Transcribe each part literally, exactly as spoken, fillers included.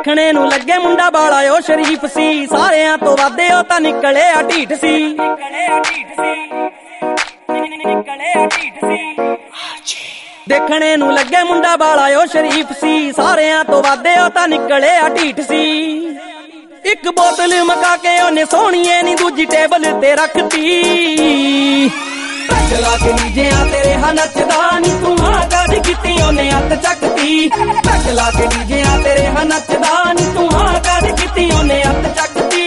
ਦੇਖਣੇ ਨੂੰ ਲੱਗੇ ਮੁੰਡਾ ਬਾਲਾ ਉਹ ਸ਼ਰੀਫ ਸੀ, ਸਾਰਿਆਂ ਤੋਂ ਵੱਧ ਉਹ ਤਾਂ ਨਿਕਲਿਆ ਢੀਠ ਸੀ। ਨਿਕਲਿਆ ਢੀਠ ਸੀ, ਨਿਕਲਿਆ ਢੀਠ ਸੀ। ਦੇਖਣੇ ਨੂੰ ਲੱਗੇ ਮੁੰਡਾ ਬਾਲਾ ਉਹ ਸ਼ਰੀਫ ਸੀ, ਸਾਰਿਆਂ ਤੋਂ ਵੱਧ ਉਹ ਤਾਂ ਨਿਕਲਿਆ ਢੀਠ ਸੀ। ਇੱਕ ਬੋਤਲ ਮਕਾ ਕੇ ਉਹਨੇ ਸੋਹਣੀਏ ਨੀ ਦੂਜੀ ਟੇਬਲ ਤੇ ਰੱਖਤੀ। ਚਲਾ ਕੇ ਨੀਜਿਆਂ ਤੇਰੇ ਹਾਂ ਨੱਚਦਾ ਨੀ ਤੂੰ ਹਾਂ ਕਦ ਕੀਤੀ ਉਹਨੇ ਹੱਥ ਚੱਕਤੀ। ਚਲਾ ਕੇ ਨੀਜਿਆਂ ਤੇਰੇ ਹਾਂ ਨੱਚਦਾ ਨੀ ਤੂੰ ਹਾਂ ਕਦ ਕੀਤੀ ਉਹਨੇ ਹੱਥ ਚੱਕਤੀ।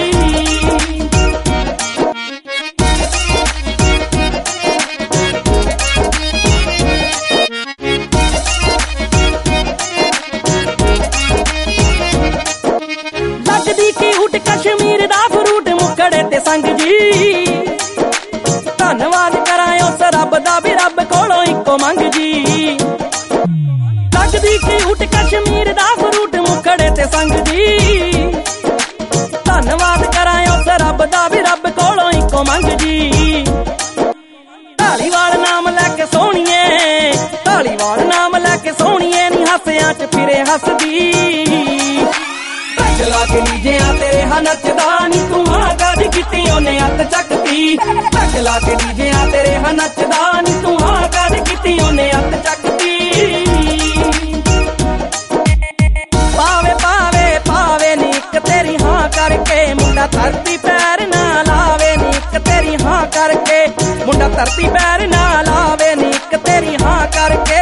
ਲੱਗਦੀ ਕਿਊਟ ਕਸ਼ਮੀਰ ਦਾ ਫਰੂਟ ਮੁਕੜੇ ਤੇ ਸੰਗ ਜੀ। ਧੰਨਵਾਦ ਕਰਾਂ ਉਸ ਰੱਬ ਦਾ ਵੀ ਰੱਬ ਕੋਲੋਂ ਇੱਕੋ ਮੰਗ ਜੀ। ਲੱਗਦੀ ਕਿਊਟ ਕਸ਼ਮੀਰ ਦਾ ਫਰੂਟ ਮੁਕੜੇ ਤੇ ਸੰਗ ਜੀ। ਧੰਨਵਾਦ ਕਰਾਂ ਉਸ ਰੱਬ ਦਾ ਵੀ ਰੱਬ ਕੋਲੋਂ ਇੱਕੋ ਮੰਗ ਜੀ। ਢਾਲੀਵਾਲ ਨਾਮ ਲੈ ਕੇ ਸੋਹਣੀਏ, ਢਾਲੀਵਾਲ ਨਾਮ ਲੈ ਕੇ ਸੋਹਣੀਏ ਨੀ ਹਾਸਿਆਂ ਚ ਫਿਰੇ ਹੱਸਦੀ। ਚਲਾ ਕੇ ਨੀਜਿਆਂ ਤੇਰੇ ਹਾਂ ਨੱਚਦਾ ਨੀ ਤੂੰ ਹਾਂ ਕਦ ਕੀਤੀ ਉਹਨੇ ਹੱਥ ਚੱਕਤੀ। ਚਲਾ ਕੇ ਨੀਜਿਆਂ ਤੇਰੇ ਹਾਂ ਨੱਚਦਾ ਨੀ ਤੂੰ ਹਾਂ ਕਦ ਕੀਤੀ ਉਹਨੇ ਹੱਥ ਚੱਕਤੀ। ਪਾਵੇ ਪਾਵੇ ਪਾਵੇ ਨੀ ਇੱਕ ਤੇਰੀ ਹਾਂ ਕਰਕੇ ਮੁੰਡਾ ਧਰਤੀ ਪੈਰ ਨਾ ਲਾਵੇ ਨੀ ਇੱਕ ਤੇਰੀ ਹਾਂ ਕਰਕੇ ਮੁੰਡਾ ਧਰਤੀ ਪੈਰ ਨਾ ਲਾਵੇ ਨੀ ਇੱਕ ਤੇਰੀ ਹਾਂ ਕਰਕੇ।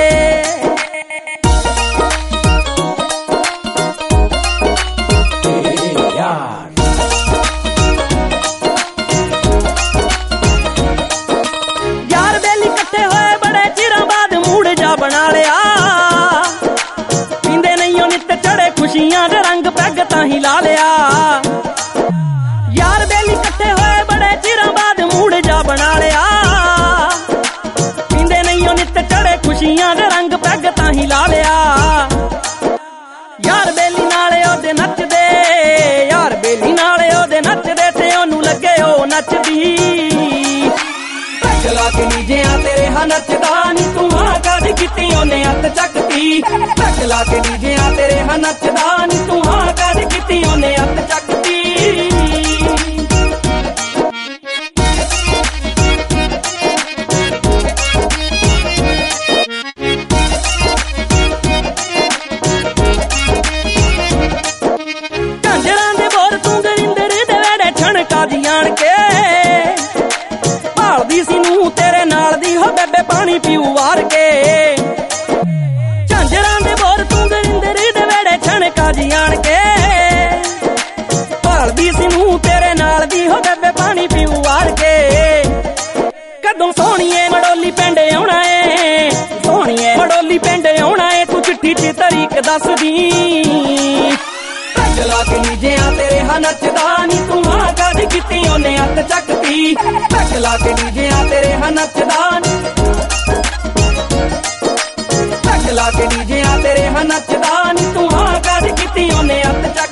ਯਾਰ ਬੇਲੀ ਇਕੱਠੇ ਹੋਏ ਬੜੇ ਚਿਰਾਂ ਬਾਅਦ ਮੂਡ ਜਾ ਬਣਾ ਲਿਆ। ਪੀਂਦੇ ਨਹੀਂ ਉਹ ਨਿੱਤ ਚੜੇ ਖੁਸ਼ੀਆਂ ਦੇ ਰੰਗ ਪੈਗ ਤਾਂ ਹੀ ਲਾ ਲਿਆ। ਯਾਰ ਬੇਲੀ ਇਕੱਠੇ ਹੋਏ ਬੜੇ ਚਿਰਾਂ ਬਾਅਦ ਮੂਡ ਜਾ ਬਣਾ ਲਿਆ। ਪੀਂਦੇ ਨਹੀਂ ਉਹ ਨਿੱਤ ਚੜੇ ਖੁਸ਼ੀਆਂ ਦੇ ਰੰਗ ਪੈਗ ਤਾਂ ਹੀ ਲਾ ਲਿਆ। ਯਾਰ ਬੇਲੀ ਨਾਲੇ ਉਹਦੇ ਨੱਚਦੇ, ਯਾਰ ਬੇਲੀ ਨਾਲੇ ਉਹਦੇ ਨੱਚਦੇ ਤੇ ਉਹਨੂੰ ਲੱਗੇ ਉਹ ਨੱਚਦੀ। ਚਲਾ ਕੇ ਨੀਜਿਆਂ ਤੇਰੇ ਹਾਂ ਨੱਚਦਾ ਨੀ ਤੂੰ ਹਾਂ ਕਦ ਕੀਤੀ ਉਹਨੇ ਹੱਥ ਚੱਕਤੀ। ਚਲਾ ਕੇ ਨੀਜਿਆਂ ਤੇਰੇ ਹਾਂ ਨੱਚਦਾ ਨੀ ਤੂੰ ਹਾਂ ਕਦ ਕੀਤੀ ਉਹਨੇ ਹੱਥ ਚੱਕਤੀ। ਝਾਂਜਰਾਂ ਦੇ ਬੋਰ ਤੂੰ ਗਰਿੰਦਰ ਦੇ ਵੇੜੇ ਛਣਕਾ ਦੀ ਆਣ ਕੇ ਭਾਲਦੀ ਸੀ ਨੂੰ ਤੇਰੇ ਨਾਲ ਦੀ ਹੋ ਬੇਬੇ ਪਾਣੀ ਪੀਊ ਵਾਰ ਕੇ। ਝਾਂਜਰਾਂ ਦੇ ਬੋਰ ਤੂੰ ਗਰਿੰਦਰ ਦੇ ਵੇੜੇ ਛਣਕਾ ਦੀ ਆਣ ਕੇ ਭਾਲਦੀ ਸੀ ਨੂੰ ਤੇਰੇ ਨਾਲ ਦੀ ਹੋ ਬੇਬੇ ਪਾਣੀ ਪੀਊ ਵਾਰ ਕੇ। ਕਦੋਂ ਸੋਹਣੀਏ ਮੜੋਲੀ ਪਿੰਡ ਆਉਣਾ ਏ, ਸੋਹਣੀਏ ਮੜੋਲੀ ਪਿੰਡ ਆਉਣਾ ਏ ਤੂੰ ਚਿੱਠੀ ਚ ਤਰੀਕ ਦੱਸਦੀ। ਚਲਾ ਕੇ ਨੀਜਿਆਂ ਤੇਰੇ ਹਾਂ ਨੱਚਦਾ ਨੀ ਤੂੰ ਹਾਂ ਕਦ ਕੀਤੀ ਉਹਨੇ ਹੱਥ ਚੱਕਤੀ। ਚਲਾ ਕੇ ਨੀਜਿਆਂ ਤੇਰੇ ਹਾਂ ਨੱਚਦਾ ਨੀ, ਚਲਾ ਕੇ ਨੀਜਿਆਂ ਤੇਰੇ ਹਾਂ ਨੱਚਦਾ ਨੀ ਤੂੰ ਹਾਂ ਕਦ ਕੀਤੀ ਉਹਨੇ ਹੱਥ ਚੱਕ